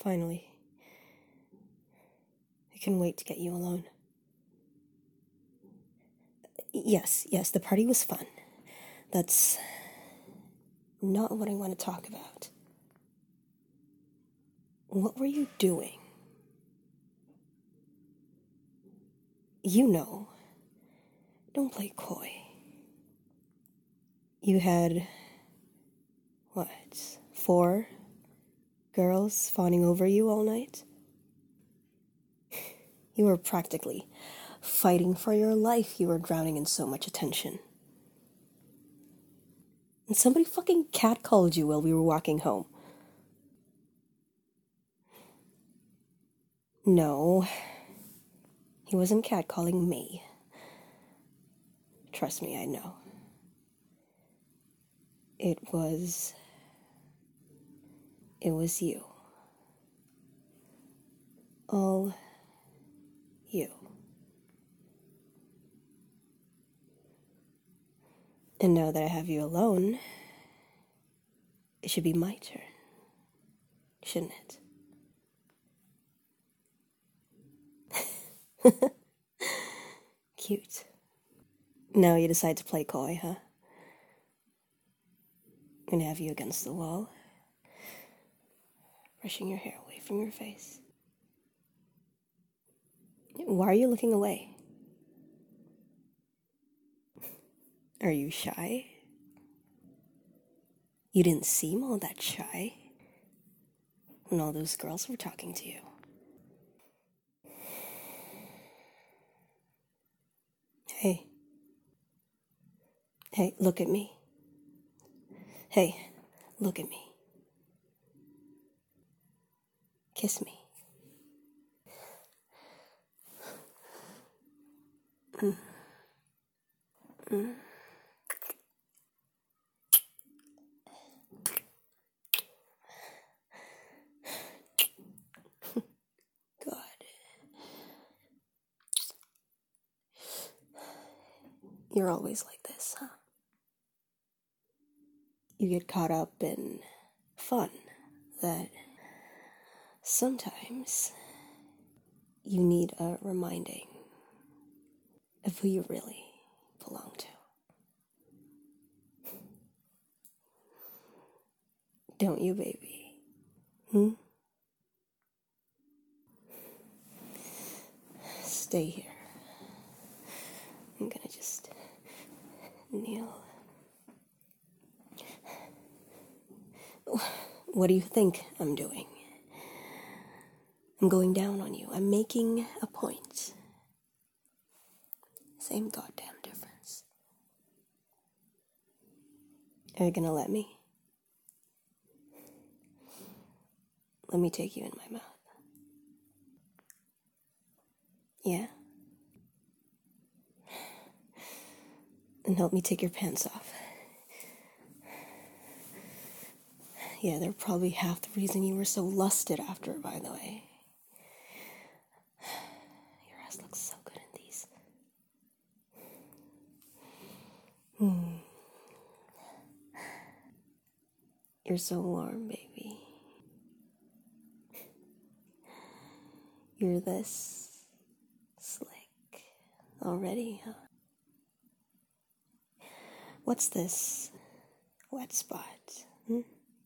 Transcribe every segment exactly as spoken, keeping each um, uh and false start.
Finally. I can wait to get you alone. Yes, yes, the party was fun. That's not what I want to talk about. What were you doing? You know. Don't play coy. You had, what, four girls fawning over you all night? You were practically fighting for your life. You were drowning in so much attention. And somebody fucking catcalled you while we were walking home. No, he wasn't catcalling me. Trust me, I know. It was... It was you. All you. And now that I have you alone, it should be my turn, shouldn't it? Cute. Now you decide to play coy, huh? I'm gonna have you against the wall, brushing your hair away from your face. Why are you looking away? Are you shy? You didn't seem all that shy when all those girls were talking to you. Hey. Hey, look at me. Hey, look at me. Kiss me. Mm. Mm. God. You're always like this, huh? You get caught up in fun that sometimes you need a reminding of who you really belong to. Don't you, baby? Hmm? Stay here. I'm gonna just kneel. What do you think I'm doing? I'm going down on you. I'm making a point. Same goddamn difference. Are you gonna let me? Let me take you in my mouth. Yeah? And help me take your pants off. Yeah, they're probably half the reason you were so lusted after, by the way. Your ass looks so good in these. Hmm. You're so warm, baby. You're this slick already, huh? What's this wet spot? Hmm?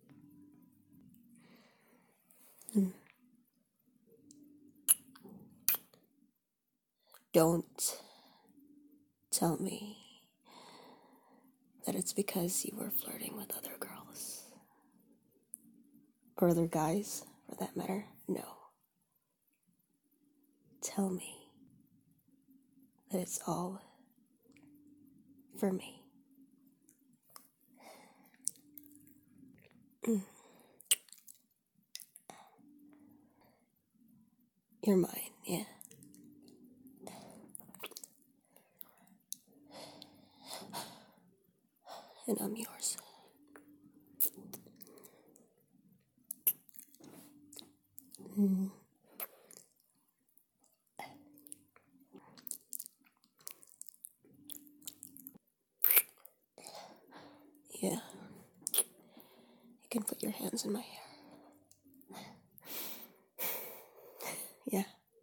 Hmm. Don't tell me that it's because you were flirting with other girls. Or other guys, for that matter. No. Tell me that it's all for me. Mm. You're mine, yeah. And I'm yours. Mm. Yeah. You can put your hands in my hair. Yeah.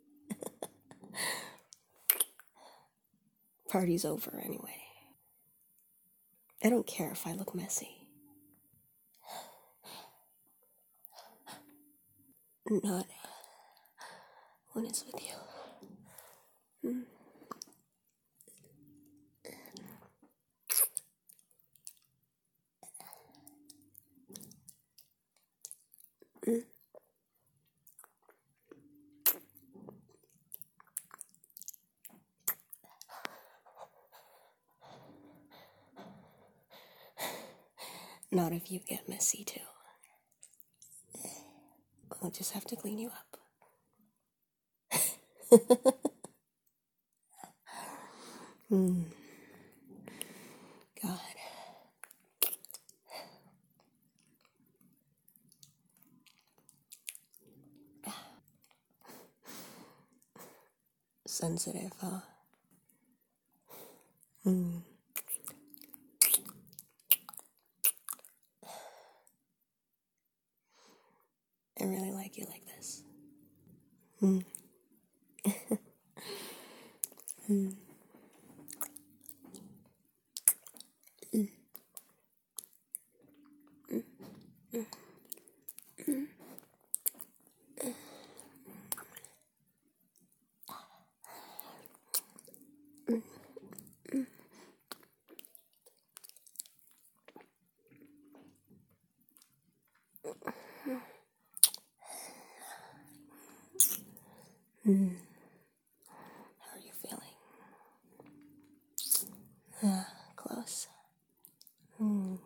Party's over anyway. I don't care if I look messy. Not when it's with you. Mm. Mm. Not if you get messy too. I'll just have to clean you up. Hmm. God. Sensitive, huh? Hmm. I really like you like this. Hmm. Hmm. Mm. Mm. Mm. Mm. Mm. Mm. Mm. How are you feeling? Uh, close. Mm.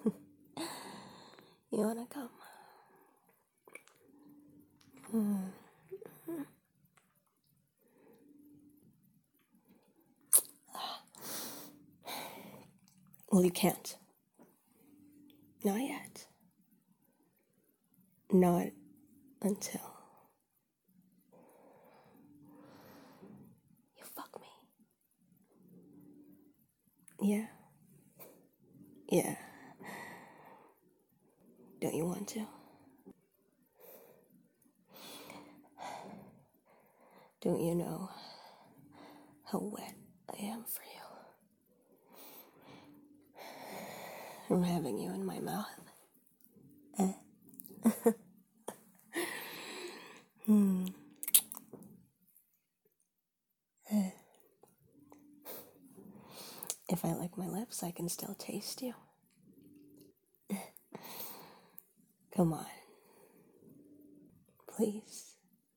You wanna come? Mm. Well, you can't. Not yet. Not until you fuck me. Yeah. Yeah. Don't you want to? Don't you know how wet I am for you? From having you in my mouth. Eh. Hmm. Eh. If I lick my lips, I can still taste you. Come on. Please.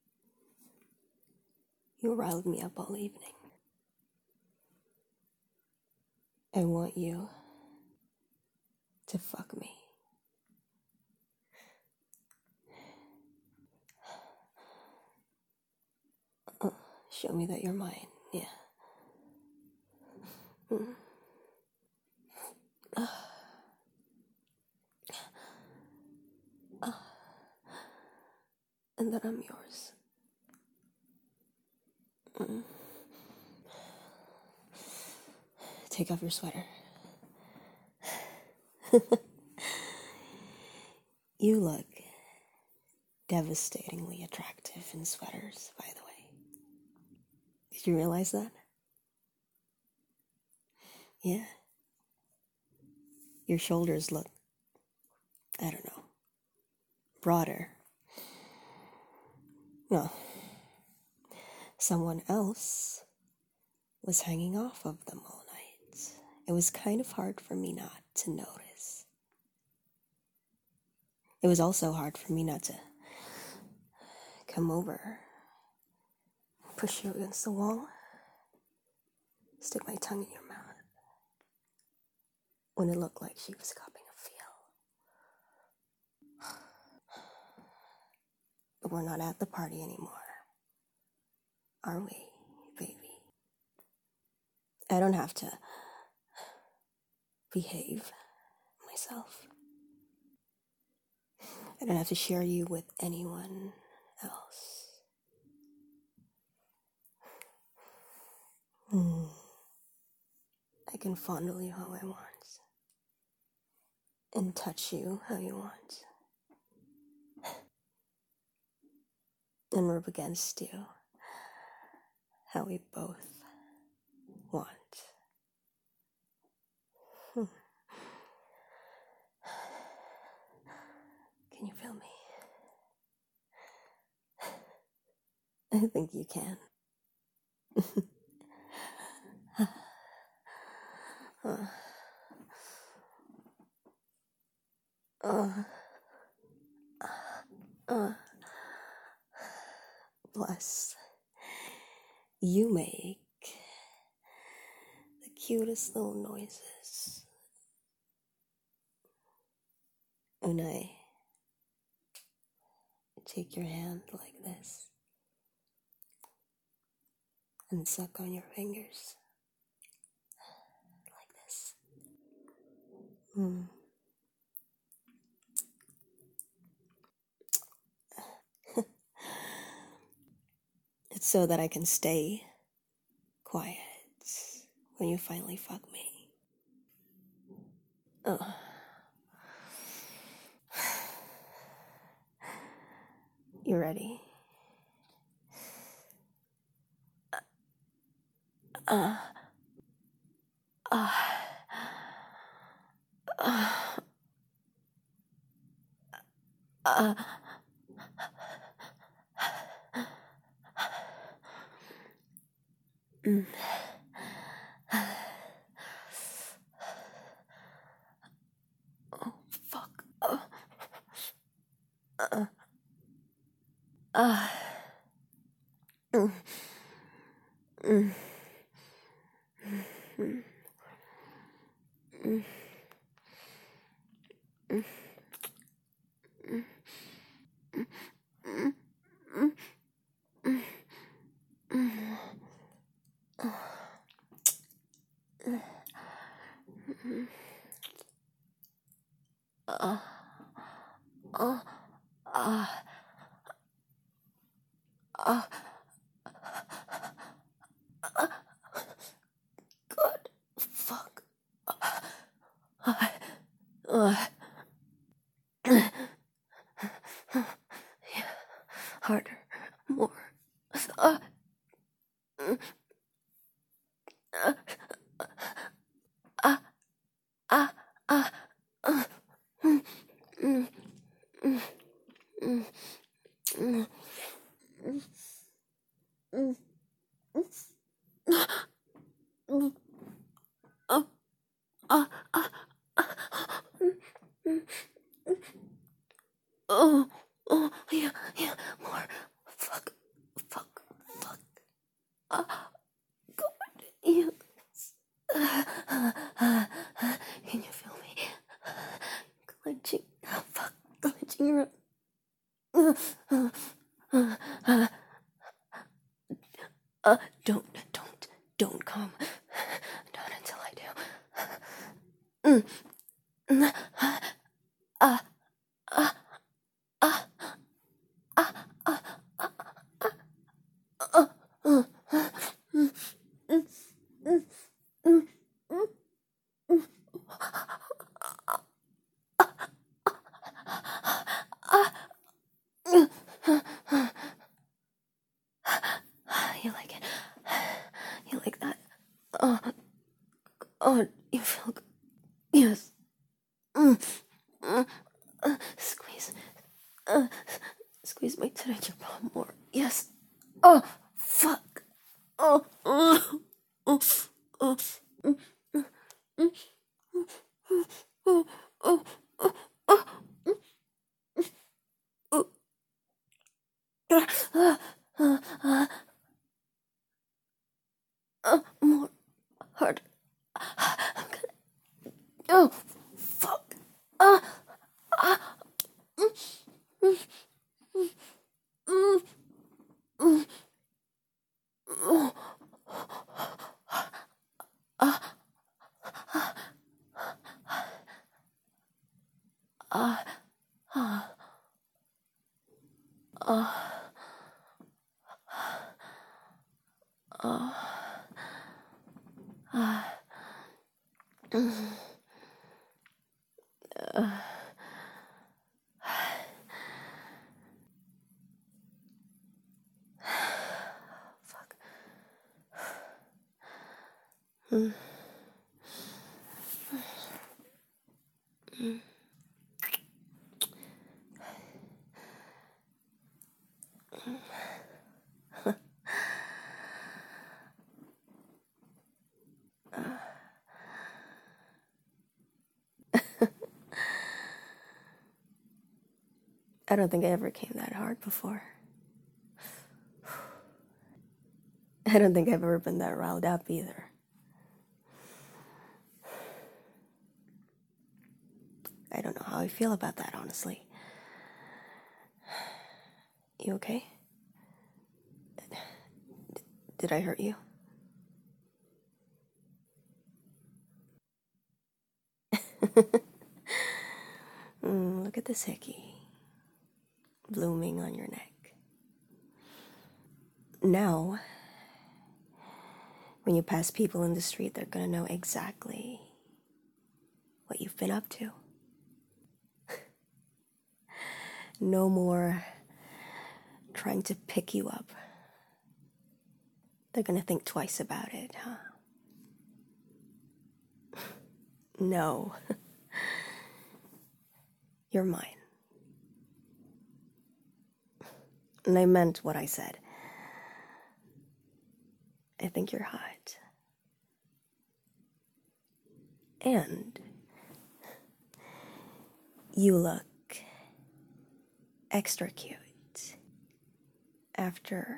You riled me up all evening. I want you to fuck me. Uh, show me that you're mine. Yeah. Mm. Uh. Uh. And that I'm yours. Mm. Take off your sweater. You look devastatingly attractive in sweaters, by the way. Did you realize that? Yeah. Your shoulders look, I don't know, broader. No. Someone else was hanging off of them all night. It was kind of hard for me not to notice. It was also hard for me not to come over, push you against the wall, stick my tongue in your mouth, when it looked like she was cupping a feel. But we're not at the party anymore, are we, baby? I don't have to behave myself. I don't have to share you with anyone else. Hmm. I can fondle you how I want and touch you how you want. and rub against you how we both want. Hmm. Can you feel me? I think you can. uh, uh, uh, bless. You make the cutest little noises when I take your hand like this and suck on your fingers like this. Mm. It's so that I can stay quiet when you finally fuck me. Oh. You ready? Uh, uh, uh, uh, mm. Oh, fuck. Uh, uh, uh, mm, mm, mm, mm, mm, mm, mm, mm, mm. Uh, uh, uh, uh, uh, God, fuck. Uh, uh, yeah, harder, more. Uh, mm, uh, uh, uh, uh, uh, mm, mm, mm, mm, mm, mm, mm, uh, uh, uh, mm, oh, oh, yeah, yeah, more. Fuck, fuck, fuck. Uh, God, yeah. Uh, uh, uh, uh, can you feel me? Clenching, uh, fuck, clenching your. Uh, uh, uh, uh, uh, don't, don't, don't come. Not until I do. Mm, mm, uh, uh, uh, uh, uh, uh, uh, uh, uh, mm, mm, mm, mm, mm, mm. You like it? You like that? Oh, oh, you feel good. Yes. Mm, mm, uh, squeeze. Uh, squeeze my tit at your palm more. Yes. Oh, fuck. Oh, oh, oh, oh, mm, mm, mm, mm, oh, oh, oh, oh, mm, oh, uh, uh, uh, uh, uh, more hard. I'm gonna. Oh, fuck. Ah, ah, mm, mm, mm, mm, mm, oh, ah, ah, ah, ah, ah, ah, mm, uh, Hmm. Hmm. I don't think I ever came that hard before. I don't think I've ever been that riled up either. I don't know how I feel about that, honestly. You okay? Did I hurt you? mm, look at this hickey blooming on your neck. Now, when you pass people in the street, they're gonna know exactly what you've been up to. No more trying to pick you up. They're gonna think twice about it, huh? No. You're mine. And I meant what I said. I think you're hot. And you look extra cute after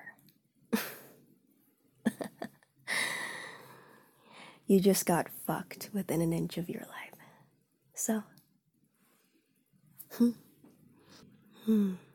you just got fucked within an inch of your life. So, hmm. Hmm.